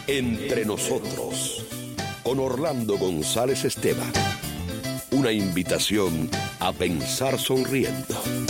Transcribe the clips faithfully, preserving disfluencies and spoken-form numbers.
Entre nosotros, con Orlando González Esteban. Una invitación a pensar sonriendo.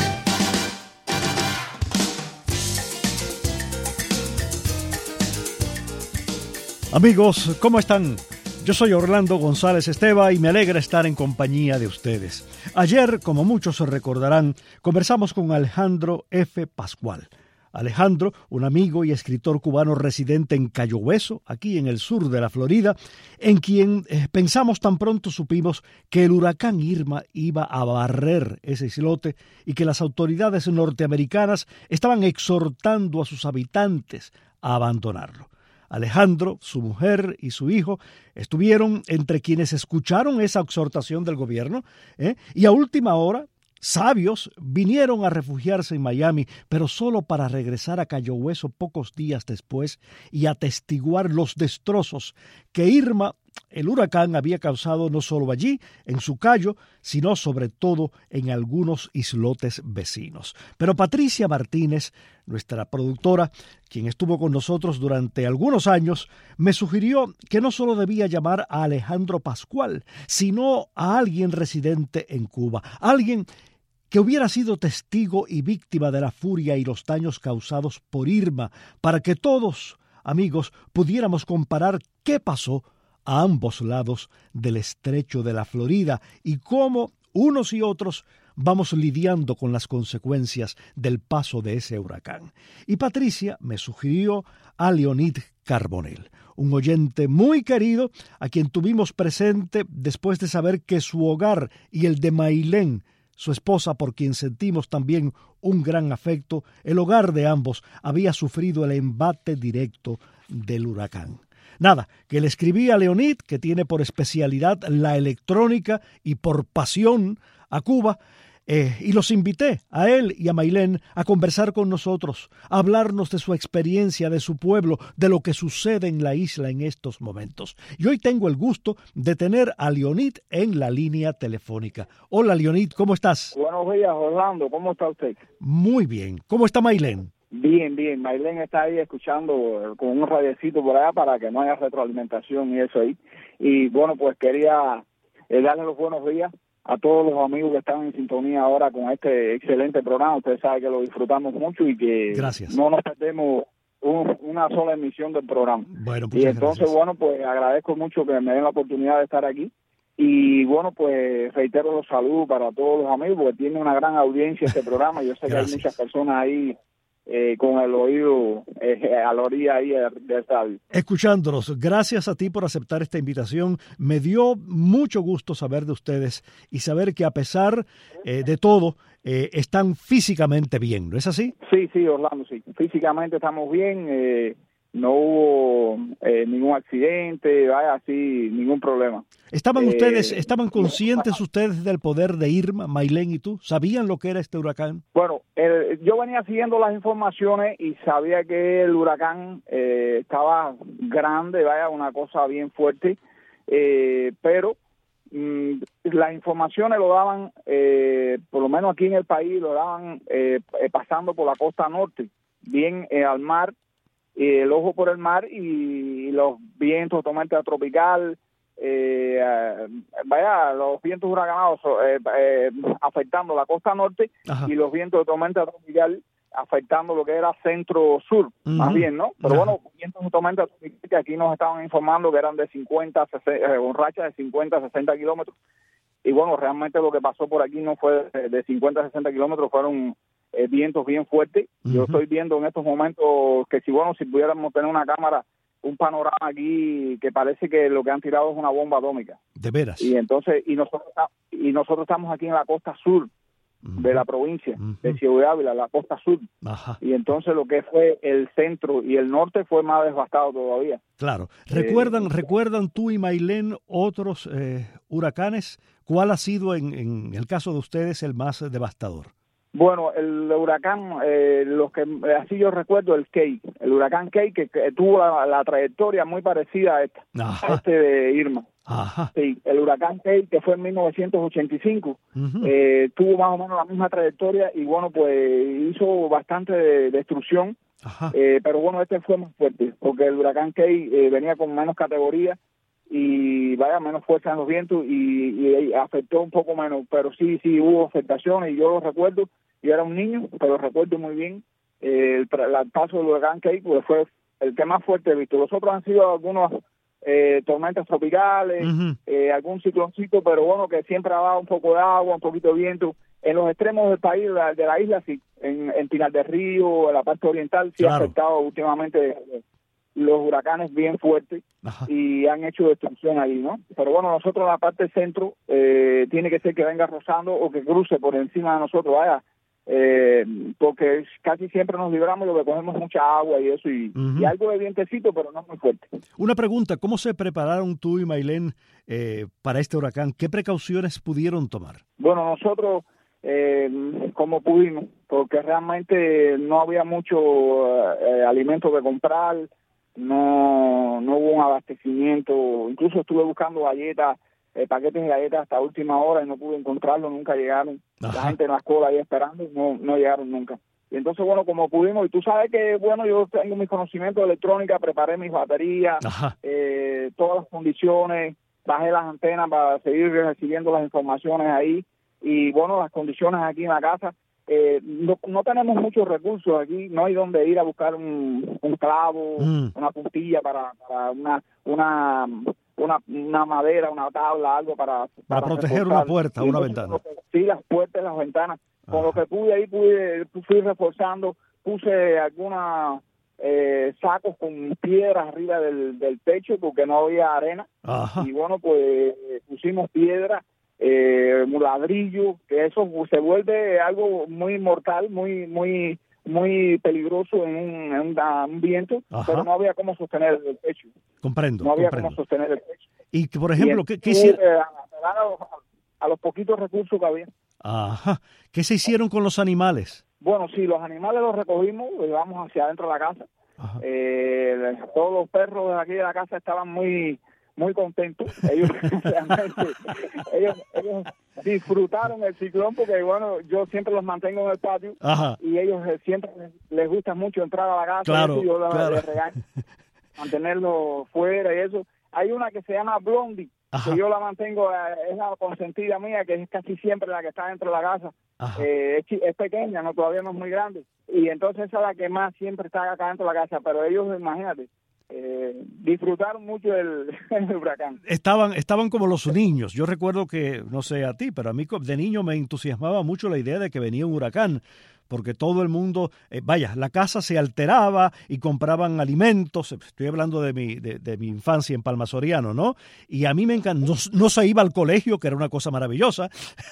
Amigos, ¿cómo están? Yo soy Orlando González Esteban y me alegra estar en compañía de ustedes. Ayer, como muchos se recordarán, conversamos con Alejandro F. Pascual. Alejandro, un amigo y escritor cubano residente en Cayo Hueso, aquí en el sur de la Florida, en quien eh, pensamos tan pronto supimos que el huracán Irma iba a barrer ese islote y que las autoridades norteamericanas estaban exhortando a sus habitantes a abandonarlo. Alejandro, su mujer y su hijo estuvieron entre quienes escucharon esa exhortación del gobierno, ¿eh? y a última hora, sabios vinieron a refugiarse en Miami, pero solo para regresar a Cayo Hueso pocos días después y atestiguar los destrozos que Irma, el huracán, había causado no solo allí, en su cayo, sino sobre todo en algunos islotes vecinos. Pero Patricia Martínez, nuestra productora, quien estuvo con nosotros durante algunos años, me sugirió que no solo debía llamar a Alejandro Pascual, sino a alguien residente en Cuba, alguien que hubiera sido testigo y víctima de la furia y los daños causados por Irma, para que todos, amigos, pudiéramos comparar qué pasó a ambos lados del estrecho de la Florida y cómo unos y otros vamos lidiando con las consecuencias del paso de ese huracán. Y Patricia me sugirió a Leonid Carbonell, un oyente muy querido a quien tuvimos presente después de saber que su hogar y el de Maylén, su esposa, por quien sentimos también un gran afecto, el hogar de ambos había sufrido el embate directo del huracán. Nada, que le escribí a Leonid, que tiene por especialidad la electrónica y por pasión a Cuba, eh, y los invité a él y a Maylén a conversar con nosotros, a hablarnos de su experiencia, de su pueblo, de lo que sucede en la isla en estos momentos. Y hoy tengo el gusto de tener a Leonid en la línea telefónica. Hola Leonid, ¿cómo estás? Buenos días, Orlando, ¿cómo está usted? Muy bien. ¿Cómo está Maylén? Bien, bien. Maylén está ahí escuchando con un radiecito por allá para que no haya retroalimentación y eso ahí. Y bueno, pues quería eh, darle los buenos días a todos los amigos que están en sintonía ahora con este excelente programa. Usted sabe que lo disfrutamos mucho y que gracias. No nos perdemos un, una sola emisión del programa. Bueno, y entonces, gracias. bueno, pues agradezco mucho que me den la oportunidad de estar aquí. Y bueno, pues reitero los saludos para todos los amigos, porque tiene una gran audiencia este programa. Yo sé que hay muchas personas ahí Eh, con el oído eh, a la orilla ahí del estadio. Escuchándolos, gracias a ti por aceptar esta invitación. Me dio mucho gusto saber de ustedes y saber que a pesar eh, de todo, eh, están físicamente bien, ¿no es así? Sí, sí, Orlando, sí. Físicamente estamos bien, eh, no hubo eh, ningún accidente, vaya, así, ningún problema. ¿Estaban eh, ustedes, estaban conscientes ustedes del poder de Irma, Maylén y tú? ¿Sabían lo que era este huracán? Bueno, el, yo venía siguiendo las informaciones y sabía que el huracán eh, estaba grande, vaya, una cosa bien fuerte, eh, pero mm, las informaciones lo daban, eh, por lo menos aquí en el país, lo daban eh, pasando por la costa norte, bien eh, al mar, eh, el ojo por el mar y, y los vientos, tormenta tropical, eh, eh, vaya, los vientos huracanados eh, eh, afectando la costa norte. Ajá. Y los vientos de tormenta tropical afectando lo que era centro-sur, uh-huh. más bien, ¿no? Pero Ajá. bueno, vientos de tormenta tropical que aquí nos estaban informando que eran de cincuenta, sesenta, eh, rachas de cincuenta, sesenta kilómetros. Y bueno, realmente lo que pasó por aquí no fue de, de cincuenta a sesenta kilómetros, fueron eh, vientos bien fuertes. Uh-huh. Yo estoy viendo en estos momentos que si, bueno, si pudiéramos tener una cámara, un panorama aquí que parece que lo que han tirado es una bomba atómica. ¿De veras? Y entonces, y nosotros, y nosotros estamos aquí en la costa sur uh-huh. de la provincia, uh-huh. de Ciudad Ávila, la costa sur. Ajá. Y entonces lo que fue el centro y el norte fue más devastado todavía. Claro. ¿Recuerdan, eh, ¿recuerdan tú y Maylén otros eh, huracanes? ¿Cuál ha sido, en, en el caso de ustedes, el más devastador? Bueno, el huracán, eh, los que así yo recuerdo, el Key, el huracán Key, que, que tuvo la, la trayectoria muy parecida a esta, Ajá. a este de Irma. Ajá. Sí, el huracán Key, que fue en mil novecientos ochenta y cinco, uh-huh. eh, tuvo más o menos la misma trayectoria y bueno, pues hizo bastante de destrucción eh, pero bueno, este fue más fuerte, porque el huracán Key eh, venía con menos categoría y vaya, menos fuerza en los vientos y, y afectó un poco menos, pero sí, sí hubo afectaciones y yo lo recuerdo, yo era un niño, pero recuerdo muy bien eh, el, el paso del huracán Key, pues fue el que más fuerte he visto. Los otros han sido algunos eh, tormentas tropicales, uh-huh. eh, algún cicloncito, pero bueno, que siempre ha dado un poco de agua, un poquito de viento. En los extremos del país, de la, de la isla, sí, en, en Pinar del Río, en la parte oriental, sí claro. ha afectado últimamente los huracanes bien fuertes. Ajá. Y han hecho destrucción ahí, ¿no? Pero bueno, nosotros en la parte centro, eh, tiene que ser que venga rozando o que cruce por encima de nosotros, vaya, eh, porque casi siempre nos libramos lo que cogemos mucha agua y eso, y, uh-huh. y algo de vientecito, pero no muy fuerte. Una pregunta, ¿cómo se prepararon tú y Maylene eh, para este huracán? ¿Qué precauciones pudieron tomar? Bueno, nosotros... Eh, como pudimos, porque realmente no había mucho eh, alimento de comprar, no no hubo un abastecimiento, incluso estuve buscando galletas, eh, paquetes de galletas hasta última hora y no pude encontrarlos, nunca llegaron. Ajá. La gente en la cola ahí esperando, no no llegaron nunca. Y entonces, bueno, como pudimos, y tú sabes que, bueno, yo tengo mis conocimientos de electrónica, preparé mis baterías, eh, todas las condiciones, bajé las antenas para seguir recibiendo las informaciones ahí. Y bueno, las condiciones aquí en la casa, eh, no, no tenemos muchos recursos aquí, no hay donde ir a buscar un, un clavo, mm. una puntilla para, para una, una una una madera, una tabla, algo para... Para, para proteger reforzar. Una puerta, y una ventana. Sí, las puertas, las ventanas. Con Ajá. lo que pude ahí, pude, fui reforzando, puse algunos eh, sacos con piedras arriba del, del techo porque no había arena. Ajá. Y bueno, pues pusimos piedras. Eh, ladrillo, que eso se vuelve algo muy mortal, muy muy muy peligroso en un, en una, un viento, Ajá. pero no había cómo sostener el techo. Comprendo. No había comprendo. cómo sostener el techo. Y, por ejemplo, y ¿qué, qué hicieron? Eh, a, a, los, a los poquitos recursos que había. Ajá. ¿Qué se hicieron con los animales? Bueno, sí, los animales los recogimos, los llevamos hacia adentro de la casa. Eh, todos los perros de aquí de la casa estaban muy... muy contentos, ellos realmente, ellos, ellos disfrutaron el ciclón porque bueno, yo siempre los mantengo en el patio. Ajá. Y ellos siempre les, les gusta mucho entrar a la casa, claro, y yo claro. les regaño, mantenerlo fuera y eso. Hay una que se llama Blondie, Ajá. que yo la mantengo, es la consentida mía, que es casi siempre la que está dentro de la casa. Eh, es, es pequeña, no todavía no es muy grande, y entonces esa es la que más siempre está acá dentro de la casa, pero ellos, imagínate, Eh, disfrutaron mucho el, el huracán. Estaban, estaban como los niños. Yo recuerdo que, no sé a ti, pero a mí de niño me entusiasmaba mucho la idea de que venía un huracán, porque todo el mundo, eh, vaya, la casa se alteraba y compraban alimentos. Estoy hablando de mi, de, de mi infancia en Palma Soriano, ¿no? Y a mí me encantó, no, no se iba al colegio, que era una cosa maravillosa.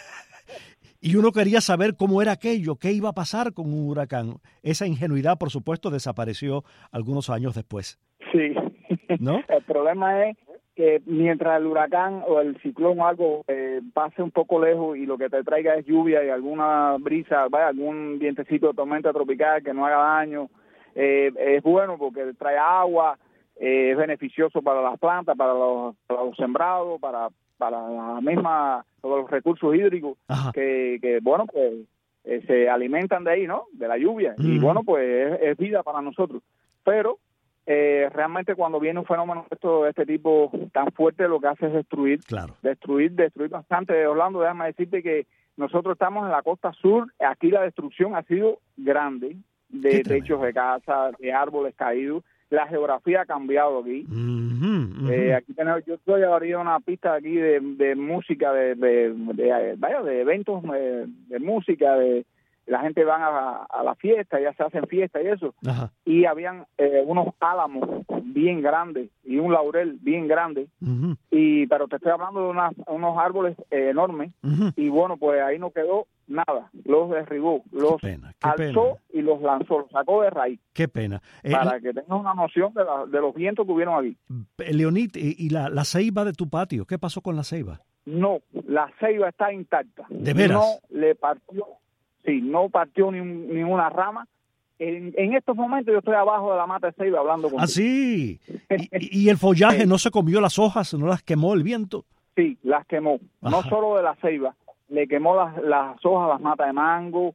Y uno quería saber cómo era aquello, qué iba a pasar con un huracán. Esa ingenuidad, por supuesto, desapareció algunos años después. Sí, ¿no? El problema es que mientras el huracán o el ciclón o algo eh, pase un poco lejos y lo que te traiga es lluvia y alguna brisa, vaya, algún vientecito de tormenta tropical que no haga daño, eh, es bueno porque trae agua, eh, es beneficioso para las plantas, para los, para los sembrados, para, para la misma, todos los recursos hídricos que, que, bueno, pues eh, se alimentan de ahí, ¿no? De la lluvia. Mm. Y bueno, pues es, es vida para nosotros. Pero Eh, realmente cuando viene un fenómeno de, esto, de este tipo tan fuerte, lo que hace es destruir, claro. destruir, destruir bastante. Orlando, déjame decirte que nosotros estamos en la costa sur, aquí la destrucción ha sido grande, de techos de casa, de árboles caídos, la geografía ha cambiado aquí. Uh-huh, uh-huh. Eh, aquí tenemos, yo estoy abriendo una pista aquí de, de música, de, de, de, vaya, de eventos de, de música, de la gente van a, a la fiesta, ya se hacen fiestas y eso. Ajá. Y habían eh, unos álamos bien grandes y un laurel bien grande. Uh-huh. Y pero te estoy hablando de una, unos árboles eh, enormes. Uh-huh. Y bueno, pues ahí no quedó nada. Los derribó, los qué pena, qué alzó pena. Y los lanzó, los sacó de raíz. Qué pena. Eh, para que tengas una noción de, la, de los vientos que hubieron aquí. Leonid, ¿y la, la ceiba de tu patio? ¿Qué pasó con la ceiba? No, la ceiba está intacta. ¿De veras? No le partió. Sí, no partió ni, un, ni una rama. En, en estos momentos yo estoy abajo de la mata de ceiba hablando con Ah, sí. ¿Y, y el follaje no se comió las hojas, no las quemó el viento? Sí, las quemó. Ajá. No solo de la ceiba, le quemó las, las hojas, las matas de mango,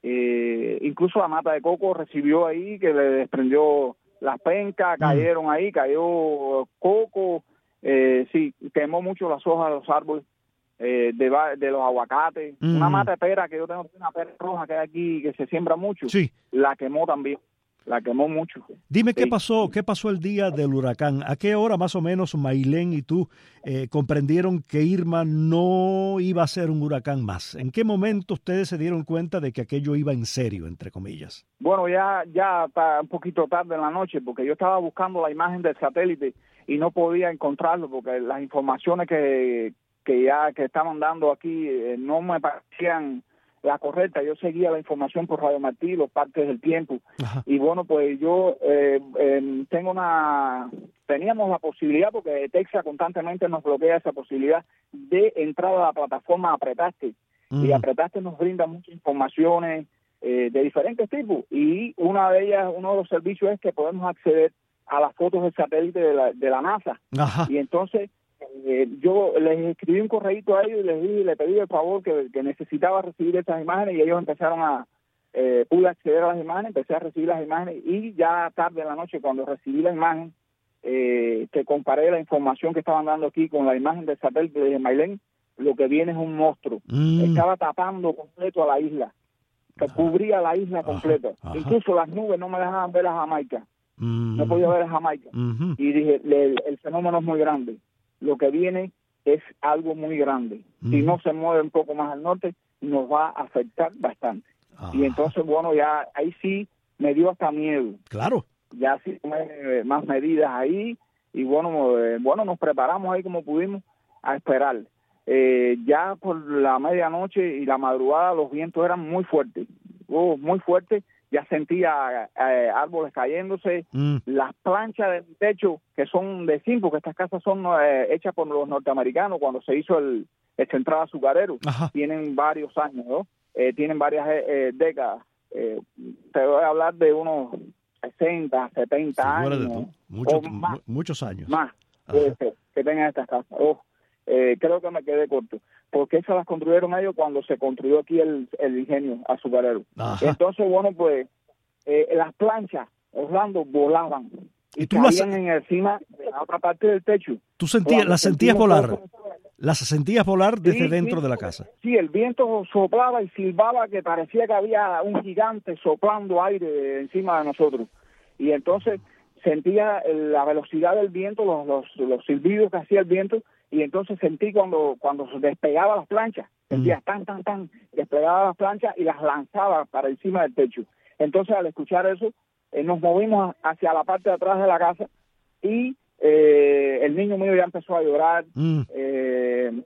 Eh, incluso la mata de coco recibió ahí, que le desprendió las pencas, cayeron ahí, cayó coco, eh, sí, quemó mucho las hojas de los árboles, eh, de, de los aguacates. Mm. Una mata de pera, que yo tengo una pera roja que hay aquí, que se siembra mucho, sí. La quemó también. La quemó mucho. Dime sí. qué pasó, qué pasó el día del huracán. ¿A qué hora más o menos Maylén y tú eh, comprendieron que Irma no iba a ser un huracán más? ¿En qué momento ustedes se dieron cuenta de que aquello iba en serio, entre comillas? Bueno, ya ya está un poquito tarde en la noche, porque yo estaba buscando la imagen del satélite y no podía encontrarlo, porque las informaciones que, que ya que estaban dando aquí eh, no me parecían la correcta. Yo seguía la información por Radio Martí, los partes del tiempo. Ajá. Y bueno, pues yo eh, eh, tengo una... Teníamos la posibilidad, porque Texas constantemente nos bloquea esa posibilidad de entrar a la plataforma Apretaste. Uh-huh. Y Apretaste nos brinda muchas informaciones eh, de diferentes tipos. Y una de ellas, uno de los servicios es que podemos acceder a las fotos del satélite de la, de la NASA. Ajá. Y entonces... Eh, yo les escribí un correíto a ellos y les di, le pedí el favor que, que necesitaba recibir esas imágenes, y ellos empezaron a, eh, pude acceder a las imágenes, empecé a recibir las imágenes, y ya tarde en la noche, cuando recibí la imagen, eh, que comparé la información que estaban dando aquí con la imagen del satélite de Maylén, lo que viene es un monstruo. Mm. Estaba tapando completo a la isla, que ajá. Cubría la isla completa. Ajá. Ajá. Incluso las nubes no me dejaban ver a Jamaica. Mm. No podía ver a Jamaica. Mm-hmm. Y dije, el, el fenómeno es muy grande. Lo que viene es algo muy grande. Mm. Si no se mueve un poco más al norte, nos va a afectar bastante. Ah. Y entonces, bueno, ya ahí sí me dio hasta miedo. Claro. Ya sí tomé más medidas ahí, y bueno, eh, bueno, nos preparamos ahí como pudimos a esperar. Eh, ya por la medianoche y la madrugada los vientos eran muy fuertes, oh, muy fuertes. Ya sentía eh, árboles cayéndose, mm. las planchas del techo, que son de zinc, porque estas casas son eh, hechas por los norteamericanos cuando se hizo el, el central azucarero. Ajá. Tienen varios años, ¿no? Eh, tienen varias eh, décadas. Eh, te voy a hablar de unos sesenta, setenta años. Mucho, más, muchos años. Más puede ser, que tengan estas casas. Oh, eh, creo que me quedé corto, porque esas las construyeron ellos cuando se construyó aquí el, el ingenio azucarero. Ajá. Entonces, bueno, pues eh, las planchas, Orlando, volaban y, y tú caían las... en encima de la otra parte del techo. ¿Tú sentías, las sentías volar? ¿Las sentías volar desde sí, dentro sí, de la casa? Sí, el viento soplaba y silbaba, que parecía que había un gigante soplando aire encima de nosotros. Y entonces sentía la velocidad del viento, los, los, los silbidos que hacía el viento, y entonces sentí cuando cuando despegaba las planchas, sentía mm. tan, tan, tan, despegaba las planchas y las lanzaba para encima del techo. Entonces, al escuchar eso, eh, nos movimos hacia la parte de atrás de la casa, y eh, el niño mío ya empezó a llorar, mm. eh,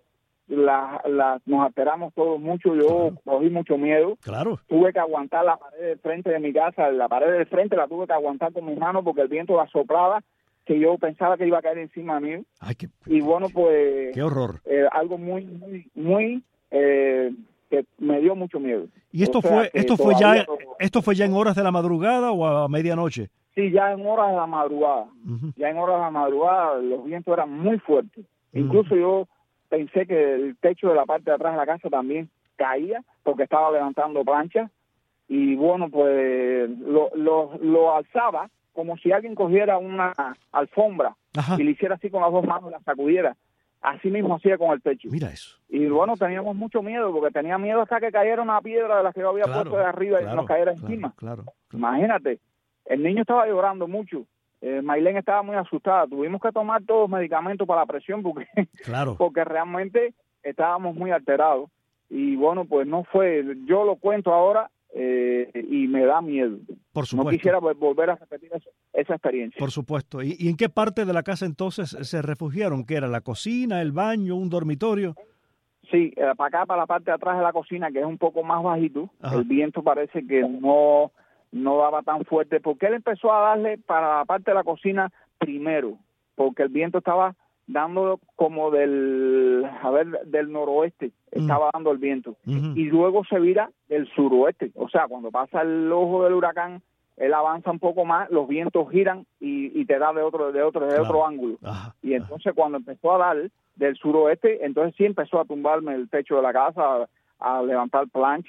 la, la, nos alteramos todos mucho, yo claro. cogí mucho miedo, claro. Tuve que aguantar la pared del frente de mi casa, la pared del frente la tuve que aguantar con mis manos porque el viento la soplaba, que yo pensaba que iba a caer encima de mí. Ay, qué, y bueno, pues... ¡Qué horror! Eh, algo muy, muy, muy... Eh, que me dio mucho miedo. ¿Y esto o sea, fue esto fue ya no... esto fue ya en horas de la madrugada o a medianoche? Sí, ya en horas de la madrugada. Uh-huh. Ya en horas de la madrugada los vientos eran muy fuertes. Uh-huh. Incluso yo pensé que el techo de la parte de atrás de la casa también caía porque estaba levantando planchas. Y bueno, pues lo, lo, lo alzaba como si alguien cogiera una alfombra. Ajá. Y le hiciera así con las dos manos y la sacudiera. Así mismo hacía con el techo. Mira eso. Y bueno, teníamos mucho miedo, porque tenía miedo hasta que cayera una piedra de las que yo había claro, puesto de arriba claro, y nos cayera claro, encima. Claro, claro. Imagínate, el niño estaba llorando mucho. Eh, Maylén estaba muy asustada. Tuvimos que tomar todos los medicamentos para la presión porque, claro. porque realmente estábamos muy alterados. Y bueno, pues no fue, yo lo cuento ahora eh, y me da miedo. Por supuesto. No quisiera volver a repetir eso, esa experiencia. Por supuesto. ¿Y, ¿Y en qué parte de la casa entonces se refugiaron? ¿Qué era, la cocina, el baño, un dormitorio? Sí, eh, para acá, para la parte de atrás de la cocina, que es un poco más bajito. Ajá. El viento parece que no, no daba tan fuerte, porque él empezó a darle para la parte de la cocina primero, porque el viento estaba dando como del, a ver, del noroeste, mm. estaba dando el viento, mm-hmm. y luego se vira del suroeste, o sea, cuando pasa el ojo del huracán, él avanza un poco más, los vientos giran y, y te da de otro, de otro, de claro. otro ángulo, ajá, y entonces ajá. cuando empezó a dar del suroeste, entonces sí empezó a tumbarme el techo de la casa, a, a levantar planchas,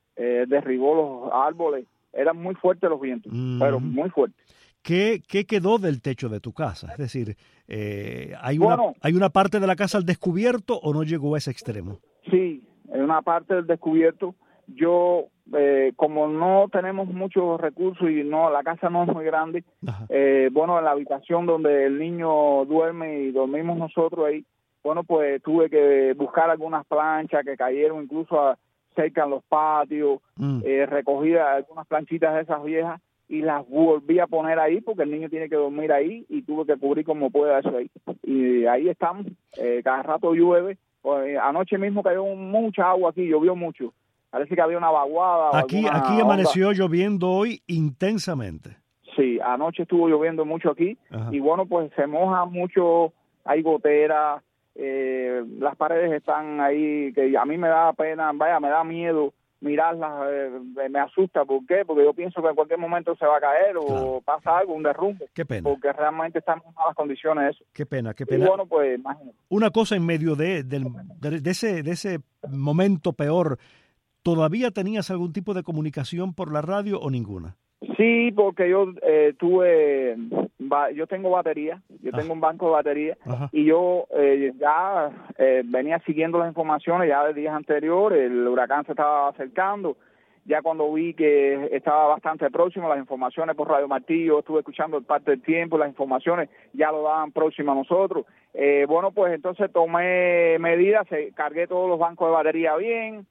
eh, derribó los árboles. Eran muy fuertes los vientos, mm. pero muy fuertes. ¿Qué, ¿Qué quedó del techo de tu casa? Es decir, eh, ¿hay, una, bueno, ¿hay una parte de la casa al descubierto o no llegó a ese extremo? Sí, en una parte del descubierto. Yo, eh, como no tenemos muchos recursos y no la casa no es muy grande, eh, bueno, en la habitación donde el niño duerme y dormimos nosotros ahí, bueno, pues tuve que buscar algunas planchas que cayeron incluso a, cerca en los patios, mm. eh, recogí algunas planchitas de esas viejas y las volví a poner ahí porque el niño tiene que dormir ahí y tuve que cubrir como pueda eso ahí. Y ahí estamos, eh, cada rato llueve. Pues, anoche mismo cayó mucha agua aquí, llovió mucho. Parece que había una vaguada. Aquí, aquí amaneció onda. Lloviendo hoy intensamente. Sí, anoche estuvo lloviendo mucho aquí. Ajá. Y bueno, pues se moja mucho, hay goteras, eh, las paredes están ahí, que a mí me da pena, vaya, me da miedo mirarlas, eh, me asusta. ¿Por qué? Porque yo pienso que en cualquier momento se va a caer o claro. pasa algo, un derrumbe. Qué pena. Porque realmente están en malas condiciones eso. Qué pena, qué pena. Y bueno, pues imagínate. Una cosa en medio de, de, de, de, ese, de ese momento peor, ¿todavía tenías algún tipo de comunicación por la radio o ninguna? Sí, porque yo eh, tuve, yo tengo batería, yo tengo ah. un banco de batería Ajá. y yo eh, ya eh, venía siguiendo las informaciones ya de días anteriores, el huracán se estaba acercando, ya cuando vi que estaba bastante próximo, las informaciones por Radio Martillo, estuve escuchando parte del tiempo, las informaciones ya lo daban próximo a nosotros. Eh, bueno, pues entonces tomé medidas, cargué todos los bancos de batería bien,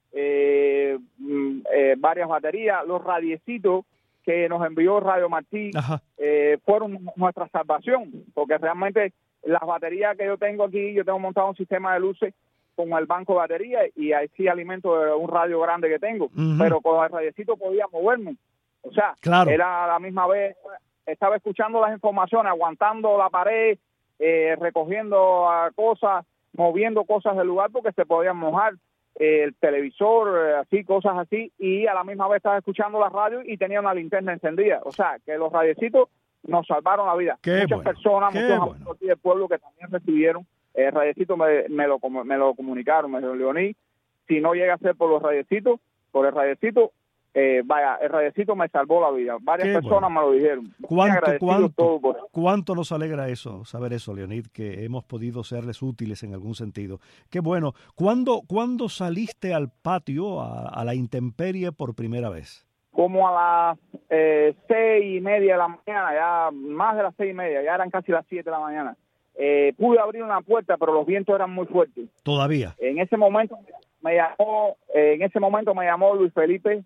eh, eh, varias baterías, los radiecitos que nos envió Radio Martí eh, fueron nuestra salvación, porque realmente las baterías que yo tengo aquí, yo tengo montado un sistema de luces con el banco de batería y ahí sí alimento de un radio grande que tengo, uh-huh. pero con el radiecito podía moverme, o sea, claro. era a la misma vez, estaba escuchando las informaciones, aguantando la pared, eh, recogiendo uh, cosas, moviendo cosas del lugar porque se podían mojar. El televisor, así, cosas así, y a la misma vez estaba escuchando la radio y tenía una linterna encendida. O sea, que los radiecitos nos salvaron la vida. Qué Muchas bueno, personas, qué muchos bueno. amigos del pueblo que también recibieron el radiecito me, me, lo, me lo comunicaron, me dijo, Leoní, si no llega a ser por los radiecitos, por el radiecito, eh, vaya, el radiecito me salvó la vida. Varias Qué personas bueno. me lo dijeron. ¿Cuánto, cuánto, cuánto nos alegra eso, saber eso, Leonid, que hemos podido serles útiles en algún sentido? Qué bueno. ¿Cuándo, ¿cuándo saliste al patio, a, a la intemperie por primera vez? Como a las eh, seis y media de la mañana, ya más de las seis y media, ya eran casi las siete de la mañana. Eh, pude abrir una puerta, pero los vientos eran muy fuertes. ¿Todavía? En ese momento me llamó, eh, en ese momento me llamó Luis Felipe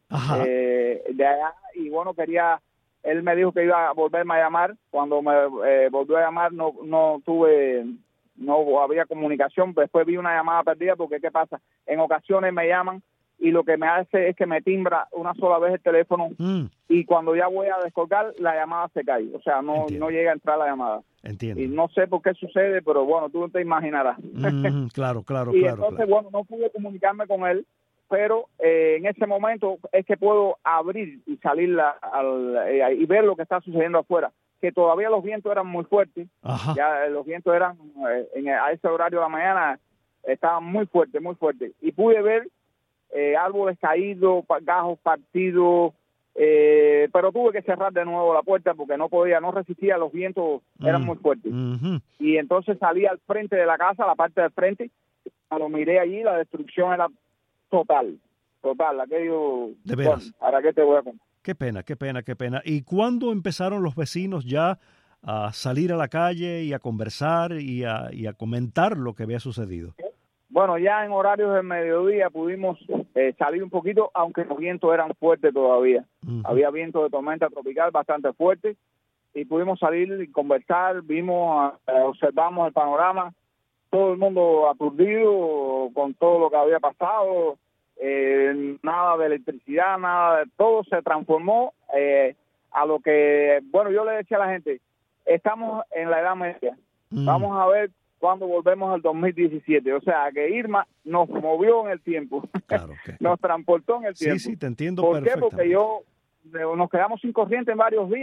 eh, de allá y bueno, quería, él me dijo que iba a volverme a llamar. Cuando me eh, volvió a llamar no no tuve, no había comunicación. Después vi una llamada perdida porque ¿qué pasa? En ocasiones me llaman y lo que me hace es que me timbra una sola vez el teléfono mm. y cuando ya voy a descolgar la llamada se cae, o sea, no, no llega a entrar la llamada. Entiendo. Y no sé por qué sucede, pero bueno, tú te imaginarás. Mm, claro, claro, y claro. entonces, claro. bueno, no pude comunicarme con él, pero eh, en ese momento es que puedo abrir y salir la, al, eh, y ver lo que está sucediendo afuera, que todavía los vientos eran muy fuertes. Ajá. Ya eh, los vientos eran, eh, en, a ese horario de la mañana, estaban muy fuertes, muy fuertes. Y pude ver eh, árboles caídos, gajos partidos, Eh, pero tuve que cerrar de nuevo la puerta porque no podía, no resistía, los vientos eran mm. muy fuertes. Mm-hmm. Y entonces salí al frente de la casa, la parte del frente, cuando miré allí, la destrucción era total, total. Aquello, ¿de veras? Bueno, ¿para qué te voy a contar? Qué pena, qué pena, qué pena. ¿Y cuándo empezaron los vecinos ya a salir a la calle y a conversar y a, y a comentar lo que había sucedido? Bueno, ya en horarios del mediodía pudimos eh, salir un poquito, aunque los vientos eran fuertes todavía. Uh-huh. Había viento de tormenta tropical bastante fuerte y pudimos salir y conversar, vimos, eh, observamos el panorama, todo el mundo aturdido con todo lo que había pasado, eh, nada de electricidad, nada de todo se transformó eh, a lo que, bueno, yo le decía a la gente, estamos en la Edad Media, uh-huh. vamos a ver cuando volvemos al dos mil diecisiete, o sea, que Irma nos movió en el tiempo, claro, okay. nos transportó en el tiempo. Sí, sí, te entiendo ¿Por qué? perfectamente. Porque yo, nos quedamos sin corriente en varios días,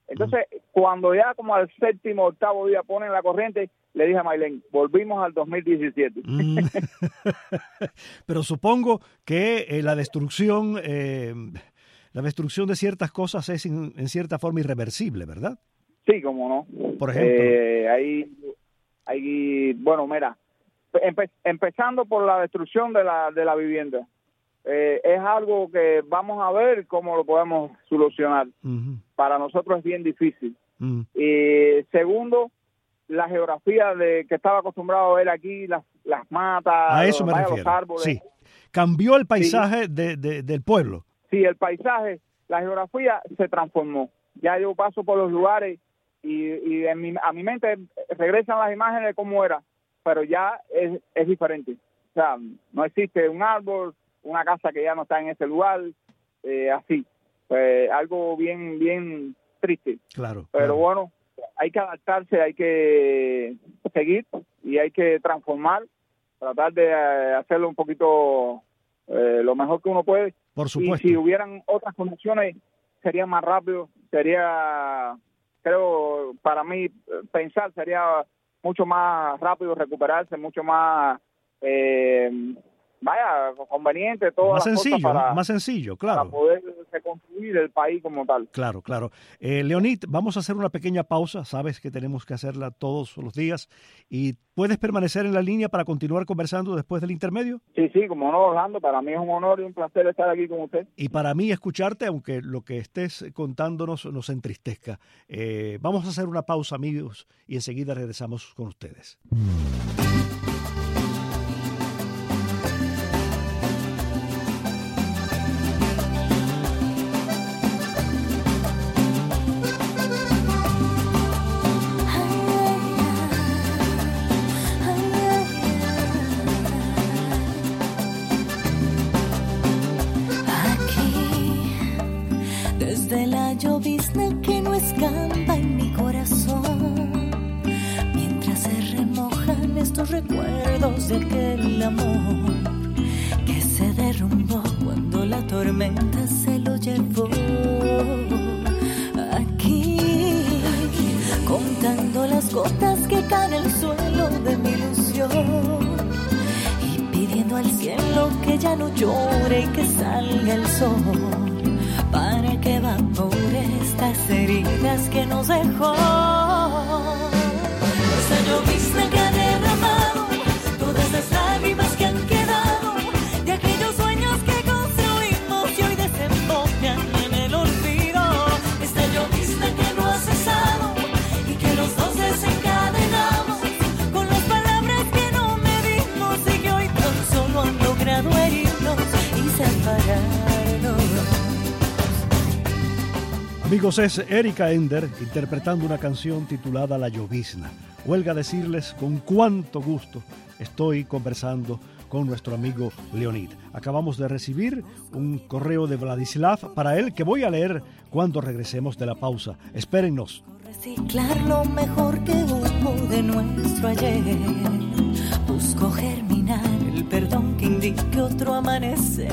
Entonces, mm. cuando ya como al séptimo, octavo día ponen la corriente, le dije a Maylene, volvimos al dos mil diecisiete. Mm. Pero supongo que eh, la destrucción, eh, la destrucción de ciertas cosas es en, en cierta forma irreversible, ¿verdad? Sí, cómo no. Por ejemplo. Eh, hay, hay, bueno, mira, empe- empezando por la destrucción de la, de la vivienda. Eh, es algo que vamos a ver cómo lo podemos solucionar. Uh-huh. Para nosotros es bien difícil. Uh-huh. Y segundo, la geografía de que estaba acostumbrado a ver aquí, las, las matas, a eso los, me los refiero. árboles. Sí. Cambió el paisaje sí. de, de, del pueblo. Sí, el paisaje, la geografía se transformó. Ya yo paso por los lugares y, y en mi, a mi mente regresan las imágenes de cómo era, pero ya es, es diferente. O sea, no existe un árbol, una casa que ya no está en ese lugar, eh, así. Pues algo bien, bien triste. Claro. Pero claro. bueno, hay que adaptarse, hay que seguir y hay que transformar, tratar de hacerlo un poquito eh, lo mejor que uno puede. Por supuesto. Y si hubieran otras condiciones, sería más rápido, sería, creo, para mí, pensar, sería mucho más rápido recuperarse, mucho más... Eh, vaya, conveniente, todo más sencillo, para, más sencillo, claro, para poder reconstruir el país como tal. Claro, claro. Eh, Leonid, vamos a hacer una pequeña pausa, sabes que tenemos que hacerla todos los días, y ¿puedes permanecer en la línea para continuar conversando después del intermedio? Sí, sí, como no, Orlando, para mí es un honor y un placer estar aquí con usted. Y para mí escucharte, aunque lo que estés contándonos nos entristezca. Eh, vamos a hacer una pausa, amigos, y enseguida regresamos con ustedes. Que no escampa en mi corazón, mientras se remojan estos recuerdos de aquel amor que se derrumbó cuando la tormenta se lo llevó. Aquí, contando las gotas que caen al suelo de mi ilusión y pidiendo al cielo que ya no llore y que salga el sol para que evapore estas heridas que nos dejó. Esa llovizna que ha derramado todas las lágrimas que han quedado de aquellos sueños que construimos y hoy desembocan en el olvido. Esta llovizna que no ha cesado y que los dos desencadenamos con las palabras que no medimos y que hoy tan solo han logrado herirnos y separarnos. Amigos, es Erika Ender interpretando una canción titulada La Llovizna. Huelga decirles con cuánto gusto estoy conversando con nuestro amigo Leonid. Acabamos de recibir un correo de Vladislav para él que voy a leer cuando regresemos de la pausa. Espérennos. Reciclar lo mejor que hubo de nuestro ayer. Busco germinar el perdón que indique otro amanecer.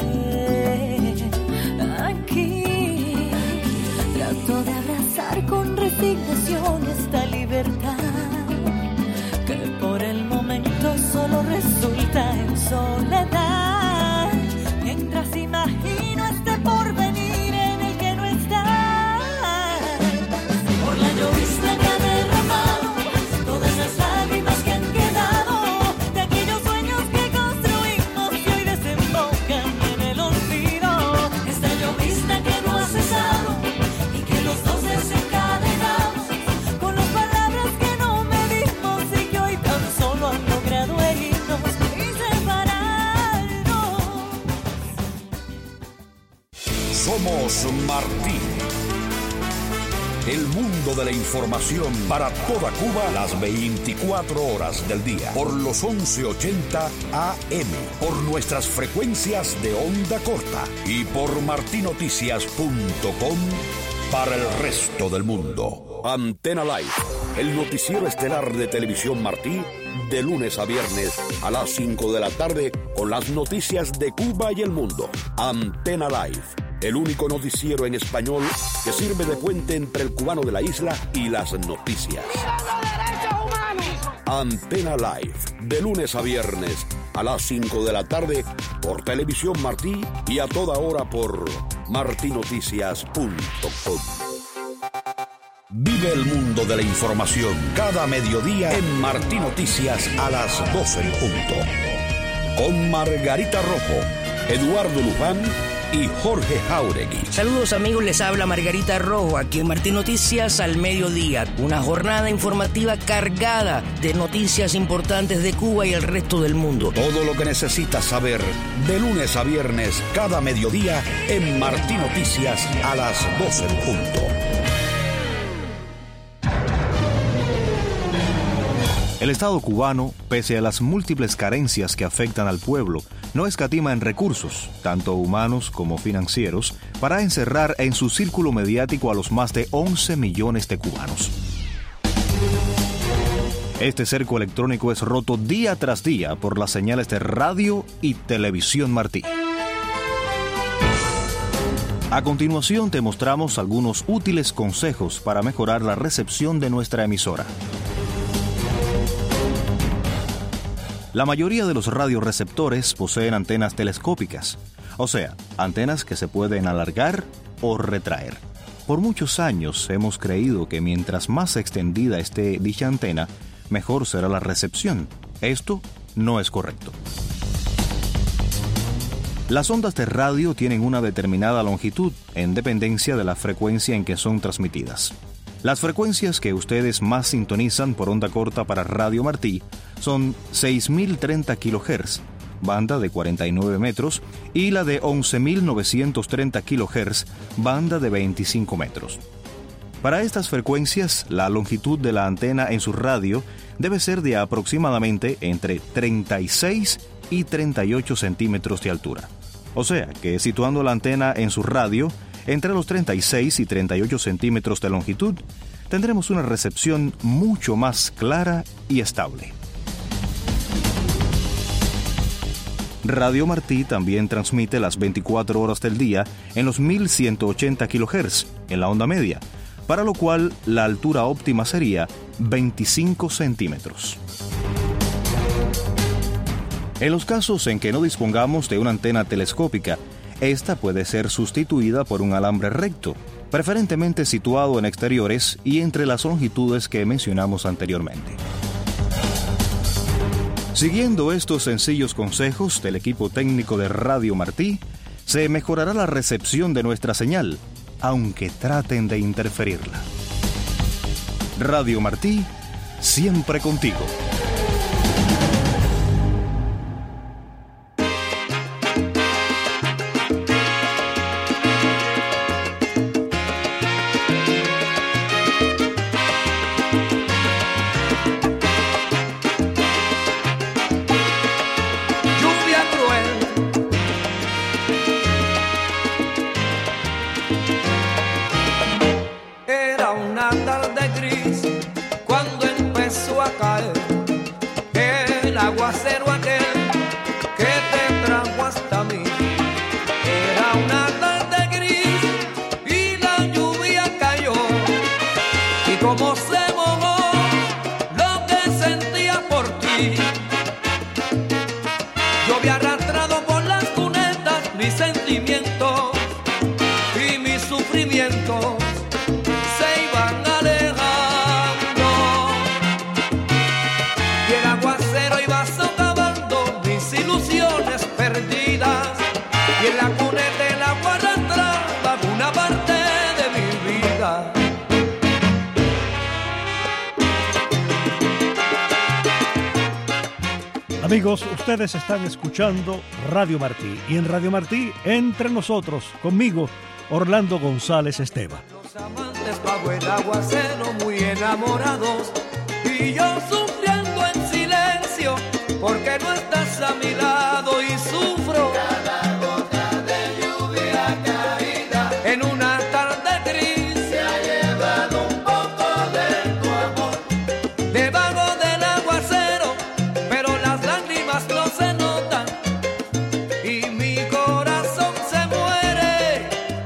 Aquí trato de abrazar con resignación esta libertad que por el momento solo resulta en soledad, mientras imagino este porvenir en el que no está. Por la llovizna que ha derramado todas las lágrimas que han quedado de aquellos sueños que construimos y hoy desembocan en el olvido. Esta llovizna que no ha cesado y que los dos desencadenamos con las palabras que no medimos y que hoy tan solo han logrado herirnos y separarnos. Somos Martí. El mundo de la información para toda Cuba las veinticuatro horas del día. Por los once ochenta A M. Por nuestras frecuencias de onda corta. Y por marti noticias punto com para el resto del mundo. Antena Live. El noticiero estelar de Televisión Martí. De lunes a viernes a las cinco de la tarde con las noticias de Cuba y el mundo. Antena Live. el único noticiero en español que sirve de puente entre el cubano de la isla y las noticias. Antena Live, de lunes a viernes a las cinco de la tarde por Televisión Martí y a toda hora por marti noticias punto com. Vive el mundo de la información cada mediodía en Martí Noticias a las doce en punto. Con Margarita Rojo, Eduardo Luján y Jorge Jauregui. Saludos amigos, les habla Margarita Rojo aquí en Martí Noticias al mediodía. Una jornada informativa cargada de noticias importantes de Cuba y el resto del mundo. Todo lo que necesitas saber de lunes a viernes cada mediodía en Martí Noticias a las doce en punto. El Estado cubano, pese a las múltiples carencias que afectan al pueblo, no escatima en recursos, tanto humanos como financieros, para encerrar en su círculo mediático a los más de once millones de cubanos. Este cerco electrónico es roto día tras día por las señales de radio y televisión Martí. A continuación te mostramos algunos útiles consejos para mejorar la recepción de nuestra emisora. La mayoría de los radioreceptores poseen antenas telescópicas, o sea, antenas que se pueden alargar o retraer. Por muchos años hemos creído que mientras más extendida esté dicha antena, mejor será la recepción. Esto no es correcto. Las ondas de radio tienen una determinada longitud en dependencia de la frecuencia en que son transmitidas. Las frecuencias que ustedes más sintonizan por onda corta para Radio Martí son seis mil treinta kilohertz, banda de cuarenta y nueve metros, y la de once mil novecientos treinta kilohertz, banda de veinticinco metros. Para estas frecuencias, la longitud de la antena en su radio debe ser de aproximadamente entre treinta y seis y treinta y ocho centímetros de altura. O sea, que situando la antena en su radio entre los treinta y seis y treinta y ocho centímetros de longitud, tendremos una recepción mucho más clara y estable. Radio Martí también transmite las veinticuatro horas del día en los mil ciento ochenta kilohertz en la onda media, para lo cual la altura óptima sería veinticinco centímetros. En los casos en que no dispongamos de una antena telescópica, esta puede ser sustituida por un alambre recto, preferentemente situado en exteriores y entre las longitudes que mencionamos anteriormente. Siguiendo estos sencillos consejos del equipo técnico de Radio Martí, se mejorará la recepción de nuestra señal, aunque traten de interferirla. Radio Martí, siempre contigo. Amigos, ustedes están escuchando Radio Martí y en Radio Martí, entre nosotros, conmigo, Orlando González Esteva. Los amantes bajo el aguacero muy enamorados y yo sufriendo en silencio porque no estás a mi lado y sufro cada gota de lluvia caída en una tarde gris se ha llevado un poco de tu amor debajo del aguacero, pero las lágrimas no se notan y mi corazón se muere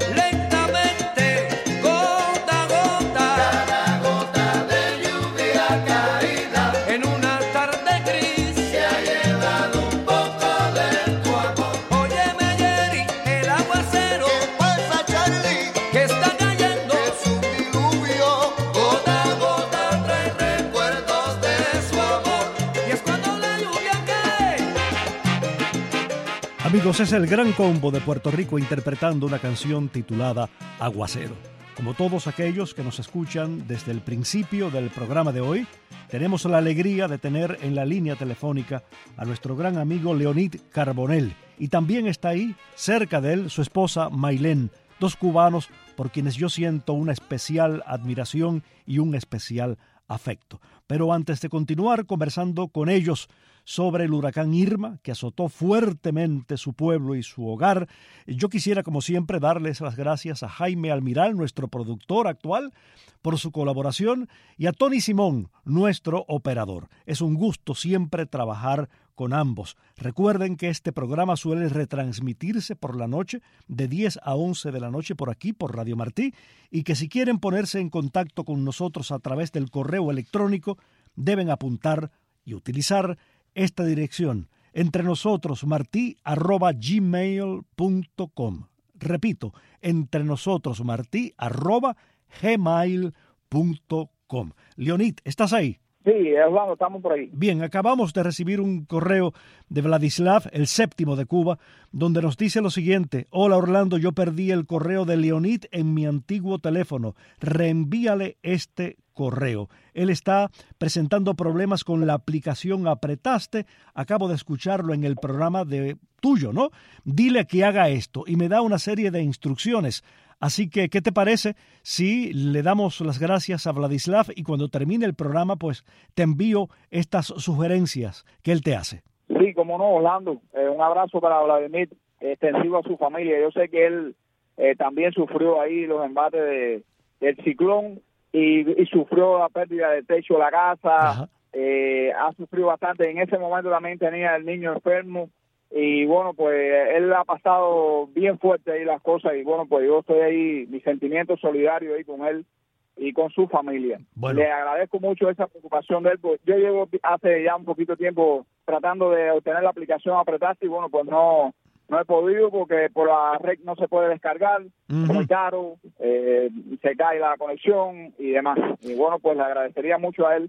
Amigos, es el Gran Combo de Puerto Rico interpretando una canción titulada Aguacero. Como todos aquellos que nos escuchan desde el principio del programa de hoy, tenemos la alegría de tener en la línea telefónica a nuestro gran amigo Leonid Carbonell. Y también está ahí, cerca de él, su esposa Maylén, dos cubanos por quienes yo siento una especial admiración y un especial afecto. Pero antes de continuar conversando con ellos sobre el huracán Irma, que azotó fuertemente su pueblo y su hogar, yo quisiera, como siempre, darles las gracias a Jaime Almiral, nuestro productor actual, por su colaboración, y a Tony Simón, nuestro operador. Es un gusto siempre trabajar con ambos. Recuerden que este programa suele retransmitirse por la noche, de diez a once de la noche por aquí, por Radio Martí, y que si quieren ponerse en contacto con nosotros a través del correo electrónico, deben apuntar y utilizar esta dirección, entre nosotros martí arroba gmail punto com. Repito, entre nosotros martí arroba gmail punto com. Leonid, ¿estás ahí? Sí, Orlando, estamos por ahí. Bien, acabamos de recibir un correo de Vladislav, el séptimo de Cuba, donde nos dice lo siguiente: hola Orlando, yo perdí el correo de Leonid en mi antiguo teléfono, reenvíale este correo. Él está presentando problemas con la aplicación Apretaste, acabo de escucharlo en el programa de tuyo, ¿no? Dile que haga esto, y me da una serie de instrucciones. Así que, ¿qué te parece si le damos las gracias a Vladislav y cuando termine el programa, pues te envío estas sugerencias que él te hace? Sí, como no, Orlando. Eh, un abrazo para Vladimir, extensivo a su familia. Yo sé que él eh, también sufrió ahí los embates de, del ciclón y, y sufrió la pérdida del techo de la casa. Eh, ha sufrido bastante. En ese momento también tenía el niño enfermo. Y bueno, pues él ha pasado bien fuerte ahí las cosas y bueno, pues yo estoy ahí, mi sentimiento solidario ahí con él y con su familia. Bueno. Le agradezco mucho esa preocupación de él, pues yo llevo hace ya un poquito de tiempo tratando de obtener la aplicación Apretaste y bueno, pues no no he podido porque por la red no se puede descargar, uh-huh. muy caro, eh, se cae la conexión y demás. Y bueno, pues le agradecería mucho a él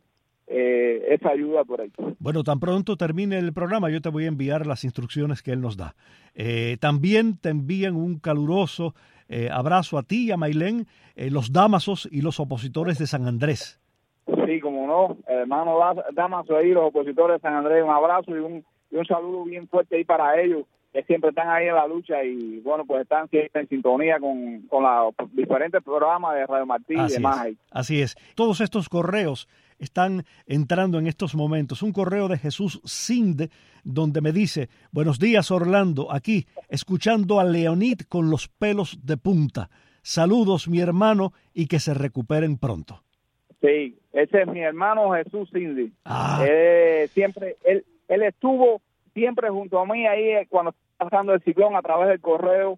Eh, esa ayuda por ahí. Bueno, tan pronto termine el programa yo te voy a enviar las instrucciones que él nos da. Eh, también te envían un caluroso eh, abrazo a ti y a Maylén, eh, los Dámasos y los opositores de San Andrés. Sí, como no, hermano Dámaso ahí, los opositores de San Andrés, un abrazo y un, y un saludo bien fuerte ahí para ellos, que siempre están ahí en la lucha y bueno, pues están siempre en sintonía con, con los diferentes programas de Radio Martí y demás ahí. Así es. Todos estos correos están entrando en estos momentos. Un correo de Jesús Sinde, donde me dice: buenos días Orlando, aquí, escuchando a Leonid con los pelos de punta. Saludos mi hermano y que se recuperen pronto. Sí, ese es mi hermano Jesús Sinde. Ah. Eh, siempre, él, él estuvo siempre junto a mí ahí cuando estaba pasando el ciclón a través del correo.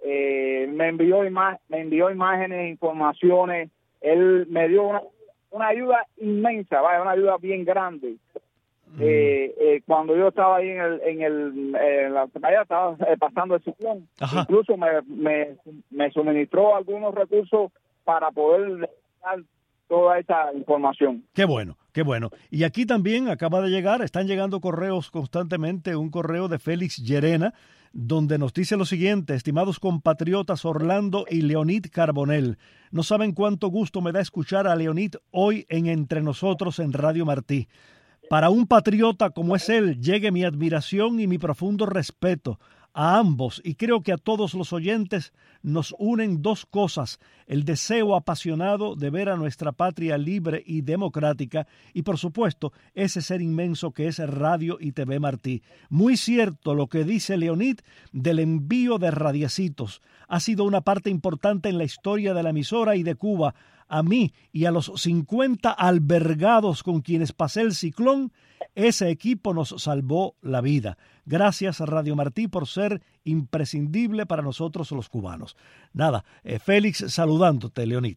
Eh, me envió ima- me envió imágenes, informaciones. Él me dio una una ayuda inmensa, vaya, una ayuda bien grande. Mm. Eh, eh, cuando yo estaba ahí en el, en el, eh, la allá estaba eh, pasando el ciclón, Ajá. incluso me, me, me suministró algunos recursos para poder dar toda esa información. Qué bueno, qué bueno. Y aquí también acaba de llegar, están llegando correos constantemente, un correo de Félix Llerena, donde nos dice lo siguiente: estimados compatriotas Orlando y Leonid Carbonell, no saben cuánto gusto me da escuchar a Leonid hoy en Entre Nosotros en Radio Martí. Para un patriota como es él, llegue mi admiración y mi profundo respeto a ambos, y creo que a todos los oyentes nos unen dos cosas: el deseo apasionado de ver a nuestra patria libre y democrática y, por supuesto, ese ser inmenso que es Radio y T V Martí. Muy cierto lo que dice Leonid del envío de radiecitos. Ha sido una parte importante en la historia de la emisora y de Cuba. A mí y a los cincuenta albergados con quienes pasé el ciclón, ese equipo nos salvó la vida. Gracias a Radio Martí por ser imprescindible para nosotros los cubanos. Nada, eh, Félix saludándote, Leonid.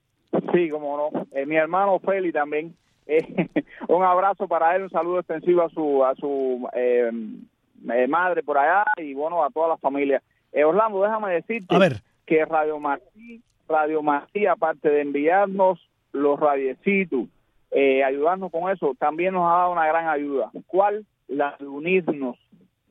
Sí, como no. Eh, mi hermano Félix también. Eh, un abrazo para él, un saludo extensivo a su a su eh, eh, madre por allá y bueno, a toda la familia. Eh, Orlando, déjame decirte a ver. que Radio Martí, Radio Martí, aparte de enviarnos los radiecitos, eh, ayudarnos con eso, también nos ha dado una gran ayuda. ¿Cuál? La de unirnos,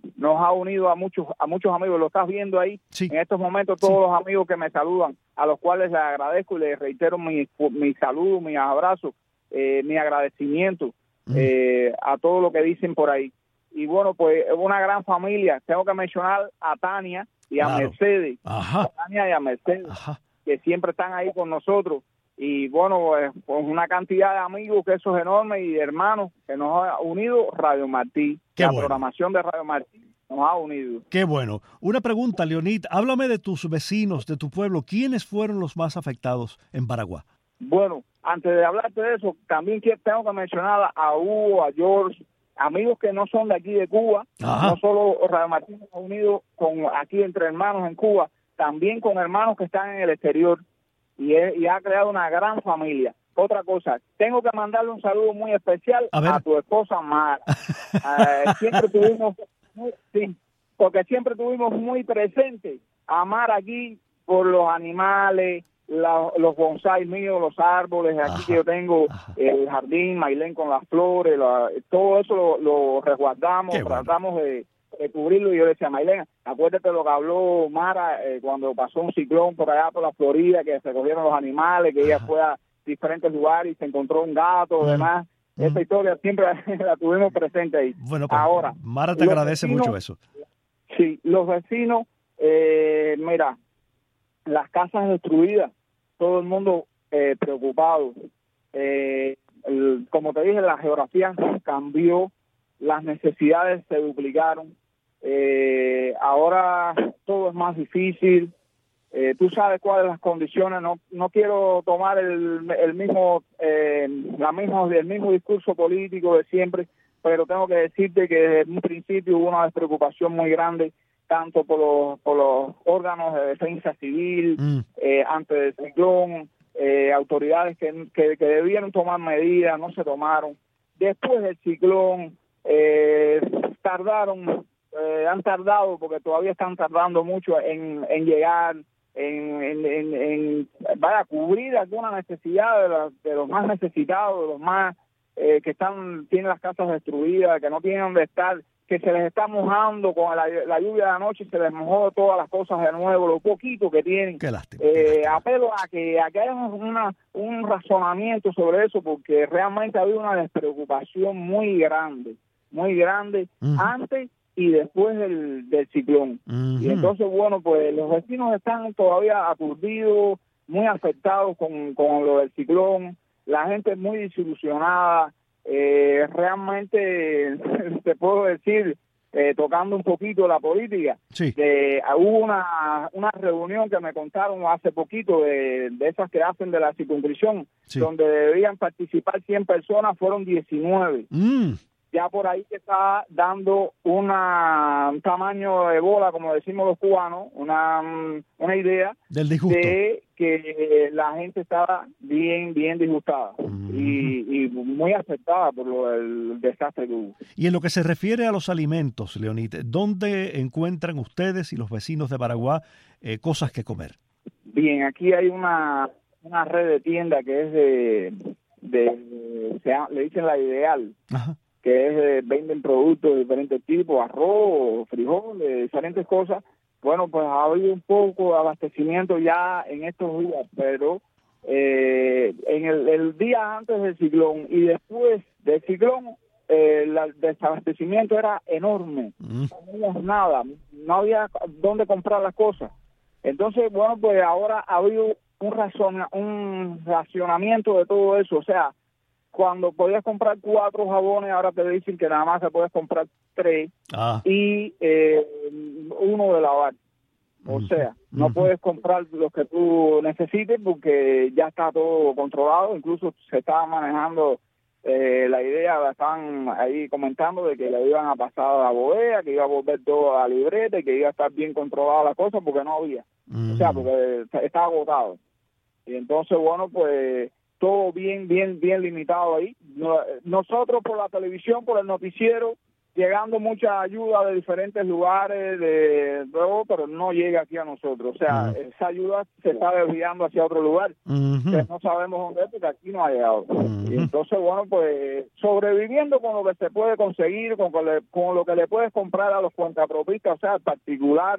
nos ha unido a muchos a muchos amigos. Lo estás viendo ahí, sí. En estos momentos todos sí. Los amigos que me saludan, a los cuales les agradezco y les reitero mi, mi saludo, mi abrazo, eh, mi agradecimiento mm. eh, a todo lo que dicen por ahí. Y bueno, pues es una gran familia. Tengo que mencionar a Tania y a claro. Mercedes, Ajá. a Tania y a Mercedes, Ajá. que siempre están ahí con nosotros. Y bueno, pues, pues una cantidad de amigos, que eso es enorme, y hermanos que nos ha unido Radio Martí. Qué la bueno. Programación de Radio Martí nos ha unido. Qué bueno. Una pregunta, Leonid, háblame de tus vecinos, de tu pueblo. ¿Quiénes fueron los más afectados en Baraguá? Bueno, antes de hablarte de eso, también tengo que mencionar a Hugo, a George, amigos que no son de aquí de Cuba. Ajá. No solo Radio Martí nos ha unido con, aquí entre hermanos en Cuba, también con hermanos que están en el exterior. Y, he, y ha creado una gran familia. Otra cosa, tengo que mandarle un saludo muy especial a, a tu esposa Mara. uh, siempre tuvimos, sí, porque siempre tuvimos muy presente a Mara aquí por los animales, la, los bonsai míos, los árboles, aquí ajá, que yo tengo ajá. el jardín, Mailén con las flores, la, todo eso lo, lo resguardamos, Qué tratamos bueno. de... de cubrirlo. Y yo le decía, Mailén, acuérdate lo que habló Mara eh, cuando pasó un ciclón por allá por la Florida, que se cogieron los animales, que ella fue a diferentes lugares y se encontró un gato, mm. demás. Mm. Esa historia siempre la tuvimos presente ahí. Bueno, pues, ahora Mara te agradece vecinos, mucho eso. Sí, los vecinos, eh, mira, las casas destruidas, todo el mundo eh, preocupado. Eh, el, como te dije, la geografía cambió, las necesidades se duplicaron. Eh, ahora todo es más difícil. Eh, tú sabes cuáles las condiciones. No no quiero tomar el, el mismo eh, la misma el mismo discurso político de siempre, pero tengo que decirte que desde un principio hubo una despreocupación muy grande, tanto por los por los órganos de defensa civil, mm. eh, antes del ciclón, eh, autoridades que, que que debieron tomar medidas, no se tomaron. Después del ciclón eh, tardaron Eh, han tardado, porque todavía están tardando mucho en, en llegar, en, en, en, en vaya, cubrir alguna necesidad de, la, de los más necesitados, de los más eh, que están tienen las casas destruidas, que no tienen donde estar, que se les está mojando con la, la lluvia de anoche, se les mojó todas las cosas de nuevo, lo poquito que tienen. Qué lástima, eh, qué lástima. Apelo a que, a que haya una, un razonamiento sobre eso, porque realmente ha habido una despreocupación muy grande, muy grande, uh-huh. antes y después del, del ciclón. Uh-huh. Y entonces, bueno, pues los vecinos están todavía aturdidos, muy afectados con, con lo del ciclón, la gente es muy desilusionada, eh, realmente, te puedo decir, eh, tocando un poquito la política, sí. que hubo una, una reunión que me contaron hace poquito, de, de esas que hacen de la circunscripción, sí. donde debían participar cien personas, fueron diecinueve. Mm. Ya por ahí se está dando una, un tamaño de bola, como decimos los cubanos, una, una idea del disgusto, de que la gente estaba bien, bien disgustada uh-huh. y, y muy afectada por lo del desastre que hubo. Y en lo que se refiere a los alimentos, Leonid, ¿dónde encuentran ustedes y los vecinos de Baraguá eh, cosas que comer? Bien, aquí hay una, una red de tiendas que es de, de se llama, le dicen La Ideal. Ajá. Que es, eh, venden productos de diferentes tipos, arroz, frijoles, diferentes cosas. Bueno, pues ha habido un poco de abastecimiento ya en estos días, pero eh, en el, el día antes del ciclón y después del ciclón, eh, la, el desabastecimiento era enorme. Mm. No teníamos nada, no había dónde comprar las cosas. Entonces, bueno, pues ahora ha habido un, razona, un racionamiento de todo eso, o sea, cuando podías comprar cuatro jabones, ahora te dicen que nada más se puedes comprar tres ah. y eh, uno de lavar. O uh-huh. sea, no uh-huh. puedes comprar los que tú necesites porque ya está todo controlado. Incluso se estaba manejando eh, la idea, la estaban ahí comentando de que le iban a pasar a la bodega, que iba a volver todo a la libreta y que iba a estar bien controlada la cosa porque no había. Uh-huh. O sea, porque estaba agotado. Y entonces, bueno, pues todo bien, bien, bien limitado ahí. Nosotros por la televisión, por el noticiero, llegando mucha ayuda de diferentes lugares, de, de pero no llega aquí a nosotros. O sea, uh-huh. esa ayuda se está desviando hacia otro lugar, uh-huh. que no sabemos dónde es, porque aquí no ha llegado. Uh-huh. Y entonces, bueno, pues sobreviviendo con lo que se puede conseguir, con, con, le, con lo que le puedes comprar a los cuentapropistas, o sea, particular,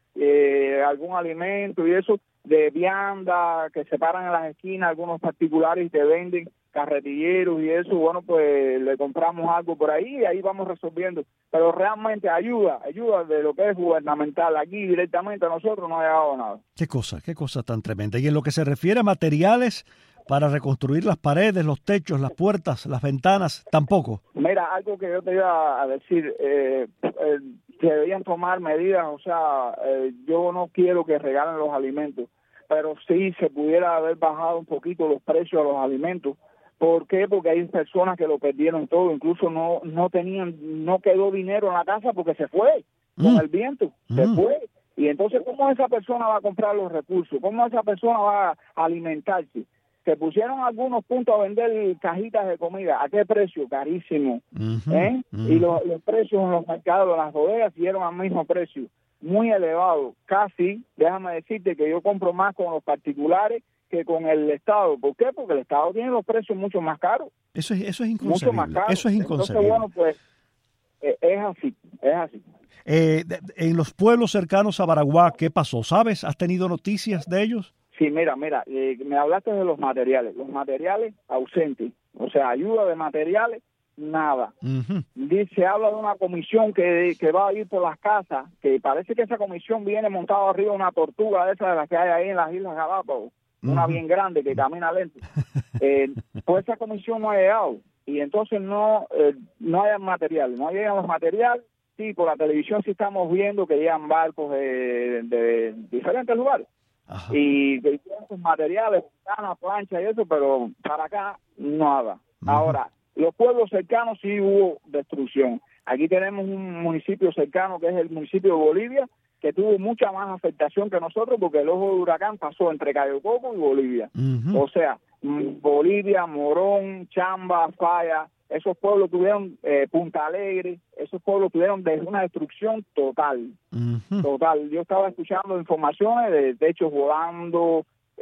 eh, algún alimento y eso, de vianda, que se paran en las esquinas, algunos particulares y te venden carretilleros y eso, bueno, pues le compramos algo por ahí y ahí vamos resolviendo. Pero realmente ayuda, ayuda de lo que es gubernamental. Aquí directamente a nosotros no ha llegado nada. Qué cosa, qué cosa tan tremenda. Y en lo que se refiere a materiales para reconstruir las paredes, los techos, las puertas, las ventanas, tampoco. Mira, algo que yo te iba a decir, eh, eh, que debían tomar medidas, o sea, eh, yo no quiero que regalen los alimentos, pero sí se pudiera haber bajado un poquito los precios de los alimentos. ¿Por qué? Porque hay personas que lo perdieron todo, incluso no no tenían, no quedó dinero en la casa porque se fue con mm. el viento, mm. se fue. Y entonces, ¿cómo esa persona va a comprar los recursos? ¿Cómo esa persona va a alimentarse? Se pusieron algunos puntos a vender cajitas de comida. ¿A qué precio? Carísimo. Mm-hmm. ¿eh? Mm-hmm. Y los, los precios en los mercados, en las bodegas, siguieron al mismo precio. Muy elevado. Casi, déjame decirte que yo compro más con los particulares que con el Estado. ¿Por qué? Porque el Estado tiene los precios mucho más caros. Eso es, eso es inconcebible. Mucho más caros. Eso es inconcebible. Entonces, bueno, pues, eh, es así, es así. Eh, de, en los pueblos cercanos a Baraguá, ¿qué pasó? ¿Sabes? ¿Has tenido noticias de ellos? Sí, mira, mira, eh, me hablaste de los materiales. Los materiales ausentes. O sea, ayuda de materiales, nada. Uh-huh. Dice, habla de una comisión que, que va a ir por las casas, que parece que esa comisión viene montada arriba de una tortuga de esas de las que hay ahí en las Islas Galápagos. Una bien grande que camina lento. Eh, pues esa comisión no ha llegado y entonces no eh, no hay material, no llegan los materiales. Sí, por la televisión sí estamos viendo que llegan barcos de, de diferentes lugares. Ajá. Y que llegan sus materiales, ventanas, planchas y eso, pero para acá nada. Uh-huh. Ahora, los pueblos cercanos sí hubo destrucción. Aquí tenemos un municipio cercano que es el municipio de Bolivia, que tuvo mucha más afectación que nosotros porque el ojo de huracán pasó entre Cayo Coco y Bolivia. Uh-huh. O sea, Bolivia, Morón, Chamba, Falla, esos pueblos tuvieron, eh, Punta Alegre, esos pueblos tuvieron de una destrucción total, uh-huh. total. Yo estaba escuchando informaciones de techos volando,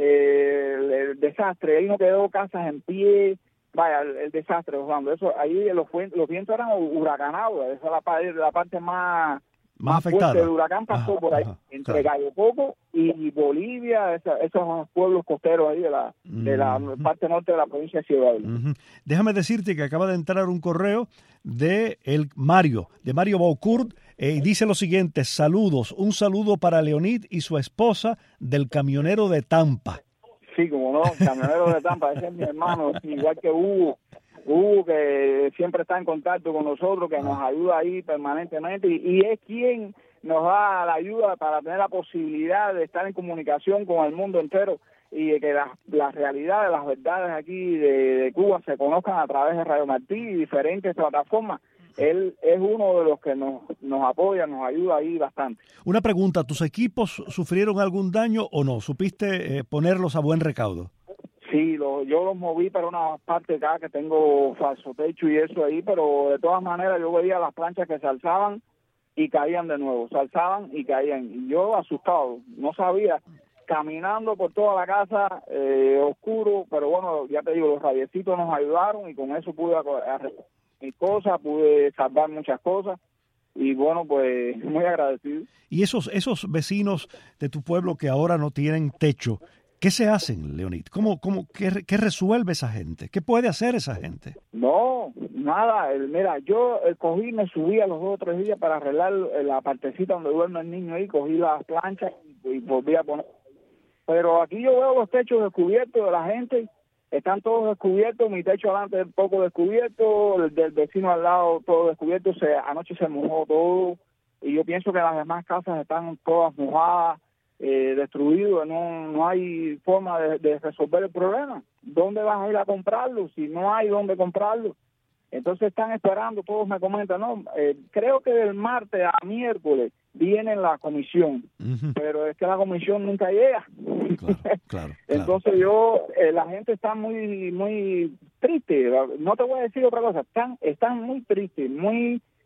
eh, el, el desastre, ahí no quedó casas en pie, vaya, el, el desastre, Orlando. Eso, ahí los, los vientos eran huracanados, esa es la, la parte más... más afectada. El huracán pasó ajá, por ahí, ajá, entre claro. Cayo Coco y Bolivia, esa, esos pueblos costeros ahí de la, uh-huh. de la parte norte de la provincia de Ciudad. Uh-huh. Déjame decirte que acaba de entrar un correo de el Mario, de Mario Baucourt, eh, y dice lo siguiente: saludos, un saludo para Leonid y su esposa del camionero de Tampa. Sí, como no, camionero de Tampa, ese es mi hermano, igual que Hugo. Hugo, que siempre está en contacto con nosotros, que nos ayuda ahí permanentemente y, y es quien nos da la ayuda para tener la posibilidad de estar en comunicación con el mundo entero y de que las la realidades, las verdades aquí de, de Cuba se conozcan a través de Radio Martí y diferentes plataformas. Él es uno de los que nos, nos apoya, nos ayuda ahí bastante. Una pregunta, ¿tus equipos sufrieron algún daño o no? ¿Supiste eh, ponerlos a buen recaudo? Sí, lo, yo los moví para una parte acá que tengo falso techo y eso ahí, pero de todas maneras yo veía las planchas que se alzaban y caían de nuevo, se alzaban y caían. Y yo asustado, no sabía, caminando por toda la casa, eh, oscuro, pero bueno, ya te digo, los radiecitos nos ayudaron y con eso pude arreglar mis cosas, pude salvar muchas cosas. Y bueno, pues muy agradecido. Y esos, esos vecinos de tu pueblo que ahora no tienen techo, ¿qué se hacen, Leonid? ¿Cómo, cómo, qué, ¿Qué resuelve esa gente? ¿Qué puede hacer esa gente? No, nada. El, mira, yo el, cogí, me subí a los dos o tres días para arreglar la partecita donde duerme el niño ahí, cogí las planchas y, y volví a poner. Pero aquí yo veo los techos descubiertos de la gente, están todos descubiertos, mi techo adelante un poco descubierto, el del vecino al lado todo descubierto, se, anoche se mojó todo y yo pienso que las demás casas están todas mojadas. Eh, destruido, no no hay forma de, de resolver el problema. ¿Dónde vas a ir a comprarlo si no hay dónde comprarlo? Entonces están esperando, todos me comentan, no, eh, creo que del martes a miércoles viene la comisión, uh-huh. pero es que la comisión nunca llega. Claro, claro, Entonces claro. yo, eh, la gente está muy muy triste, no te voy a decir otra cosa, están están muy tristes, muy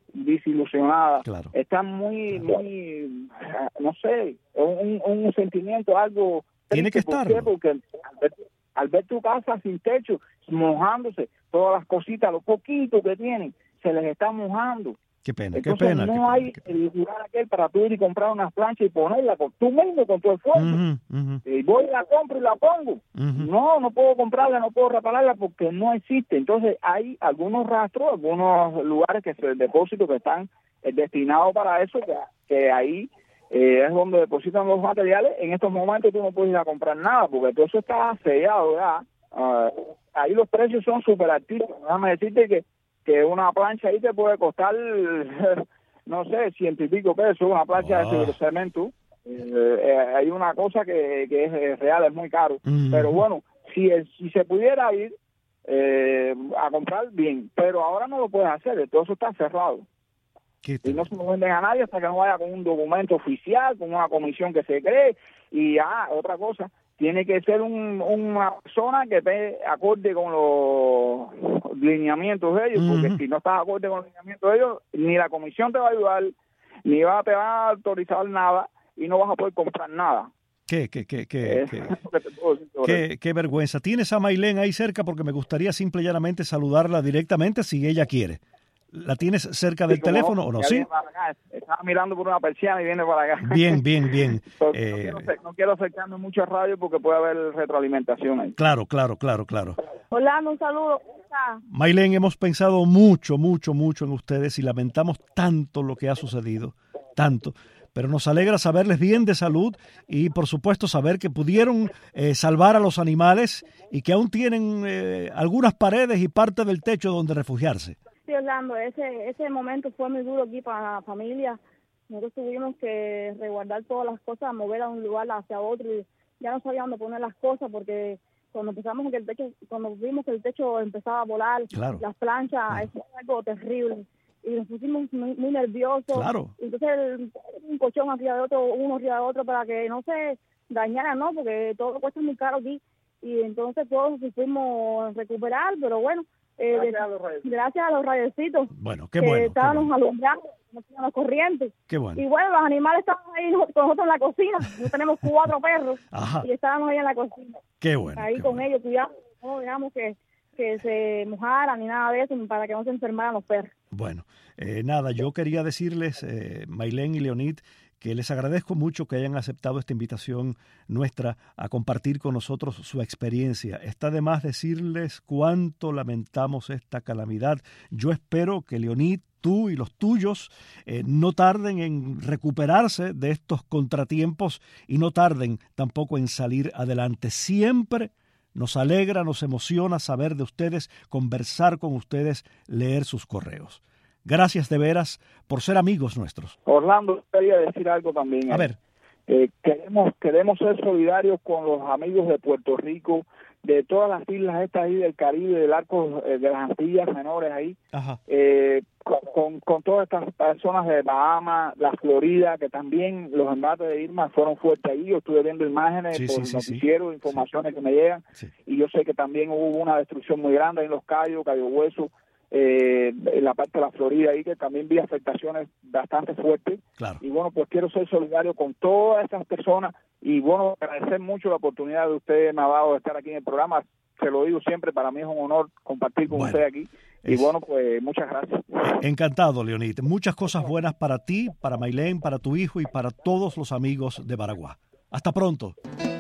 desilusionadas, claro. están muy, muy, no sé, un, un sentimiento algo... Tiene que ¿Por estar. qué? Porque al ver, al ver tu casa sin techo, mojándose, todas las cositas, lo poquito que tienen, se les está mojando. Qué pena, Entonces, qué pena. no qué pena, hay qué pena. el lugar aquel para tú ir y comprar unas planchas y ponerla con, tú mismo con tu esfuerzo. Uh-huh, uh-huh. Y voy y la compro y la pongo. Uh-huh. No, no puedo comprarla, no puedo repararla porque no existe. Entonces hay algunos rastros, algunos lugares que se depósitos que están eh, destinados para eso, que, que ahí eh, es donde depositan los materiales. En estos momentos tú no puedes ir a comprar nada porque todo eso está sellado ya. Uh, ahí los precios son súper altísimos. Déjame decirte que que una plancha ahí te puede costar, no sé, ciento y pico pesos, una plancha wow. de cemento. Eh, eh, hay una cosa que, que es, es real, es muy caro. Mm. Pero bueno, si, si se pudiera ir eh, a comprar, bien. Pero ahora no lo puedes hacer, todo eso está cerrado. Y no se lo venden a nadie hasta que no vaya con un documento oficial, con una comisión que se cree. Y ah, otra cosa, tiene que ser un, una persona que esté acorde con los lineamientos de ellos, uh-huh. porque si no estás acorde con los lineamientos de ellos, ni la comisión te va a ayudar, ni va, te va a autorizar nada, y no vas a poder comprar nada. ¿Qué, qué, qué, qué, Eh, qué, que te puedo decir sobre qué, eso. qué vergüenza? ¿Tienes a Maylene ahí cerca? Porque me gustaría simple y llanamente saludarla directamente si ella quiere. ¿La tienes cerca del Sí, como teléfono o no? ya Sí. viene para acá. Estaba mirando por una persiana y viene para acá. Bien, bien, bien. Pero Eh, no, quiero, no quiero acercarme mucho a radio porque puede haber retroalimentación ahí. claro, claro, claro, claro. Hola, un saludo. ¿Cómo está? Maylene, hemos pensado mucho, mucho, mucho en ustedes y lamentamos tanto lo que ha sucedido, tanto. Pero nos alegra saberles bien de salud y, por supuesto, saber que pudieron eh, salvar a los animales y que aún tienen eh, algunas paredes y parte del techo donde refugiarse. Sí, Orlando, ese, ese momento fue muy duro aquí para la familia. Nosotros tuvimos que resguardar todas las cosas, mover a un lugar hacia otro y ya no sabíamos dónde poner las cosas porque cuando empezamos que el techo, cuando vimos que el techo empezaba a volar, Claro. las planchas, Claro. eso fue algo terrible. Y nos pusimos muy, muy nerviosos. Claro. Entonces, el, un colchón arriba de otro, uno arriba de otro, para que no se dañara, ¿no? Porque todo cuesta muy caro aquí. Y entonces todos nos fuimos a recuperar, pero bueno, eh, Gracias a los radiecitos. gracias a los radiecitos Bueno, qué que bueno. Qué estábamos bueno. alumbrando, no teníamos corriente. Qué bueno. Y bueno, los animales estaban ahí con nosotros en la cocina. Nosotros tenemos cuatro perros Ajá. y estábamos ahí en la cocina. Qué bueno. ahí qué con bueno. ellos, cuidando, no digamos que, que se mojaran ni nada de eso para que no se enfermaran los perros. Bueno, eh, nada, yo quería decirles, eh, Maylene y Leonid, que les agradezco mucho que hayan aceptado esta invitación nuestra a compartir con nosotros su experiencia. Está de más decirles cuánto lamentamos esta calamidad. Yo espero que Leonid, tú y los tuyos eh, no tarden en recuperarse de estos contratiempos y no tarden tampoco en salir adelante. Siempre nos alegra, nos emociona saber de ustedes, conversar con ustedes, leer sus correos. Gracias de veras por ser amigos nuestros. Orlando, quería decir algo también. A eh. ver. Eh, queremos, queremos ser solidarios con los amigos de Puerto Rico, de todas las islas estas ahí del Caribe, del arco eh, de las Antillas menores ahí, Ajá. eh, con, con, con todas estas personas de Bahamas, la Florida, que también los embates de Irma fueron fuertes ahí. Yo estuve viendo imágenes Sí, por sí, sí, noticieros, sí. informaciones que me llegan, Sí. y yo sé que también hubo una destrucción muy grande en Los Cayos, Cayo Hueso, eh, en la parte de la Florida ahí, que también vi afectaciones bastante fuertes. Claro. Y bueno, pues quiero ser solidario con todas estas personas y bueno, agradecer mucho la oportunidad de usted me ha dado de estar aquí en el programa. Se lo digo siempre, para mí es un honor compartir con Bueno, usted aquí. Y es- bueno, pues muchas gracias. Encantado, Leonid. Muchas cosas buenas para ti, para Maylene, para tu hijo y para todos los amigos de Baraguá. Hasta pronto.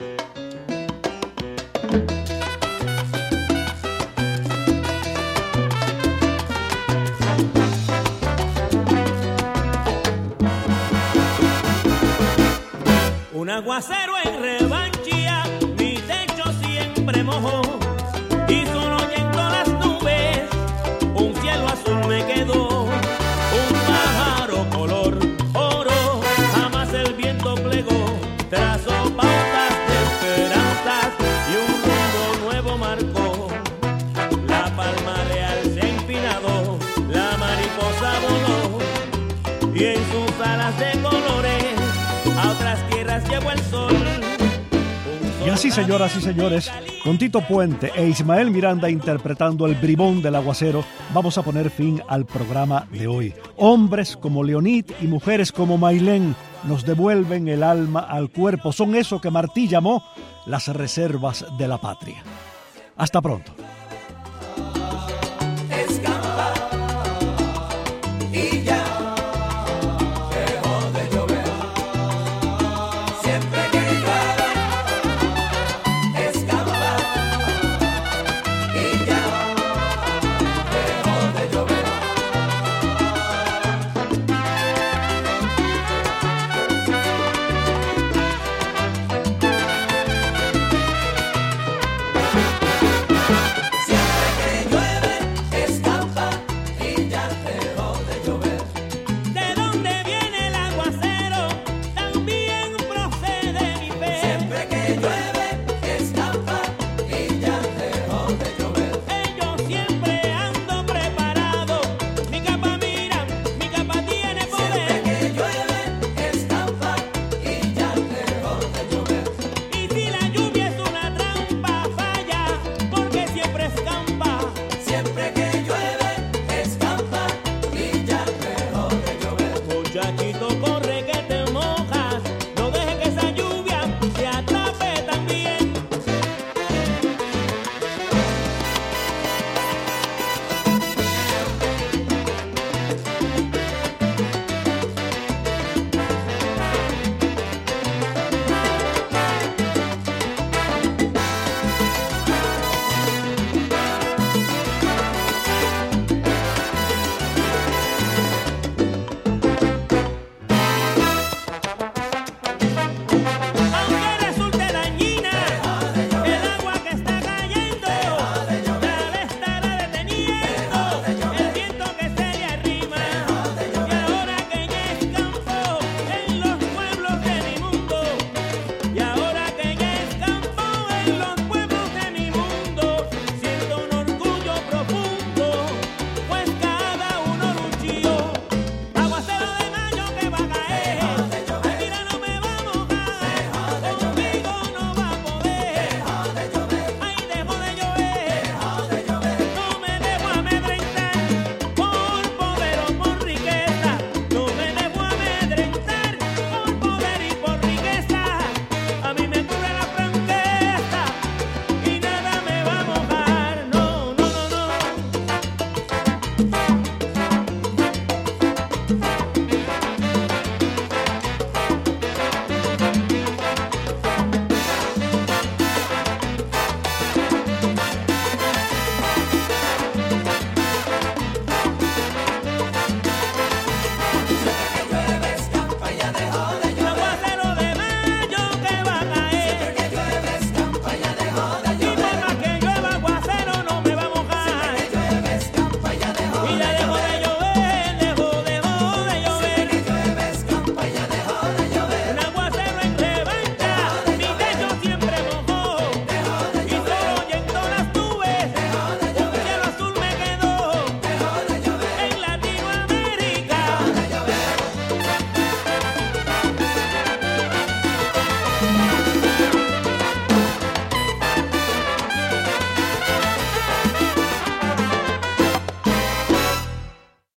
Un aguacero en revanchía, mi techo siempre mojó, y solo oyendo las nubes, un cielo azul me quedó, un pájaro color oro, jamás el viento plegó, trazó pautas de esperanzas y un rumbo nuevo marcó. La palma real se ha empinado, la mariposa voló, y en sus alas de colores a otras tierras llevó el sol. Un Y así, señoras y señores, con Tito Puente e Ismael Miranda interpretando El bribón del aguacero, vamos a poner fin al programa de hoy. Hombres como Leonid y mujeres como Mailén nos devuelven el alma al cuerpo. Son eso que Martí llamó las reservas de la patria. Hasta pronto. Thank you.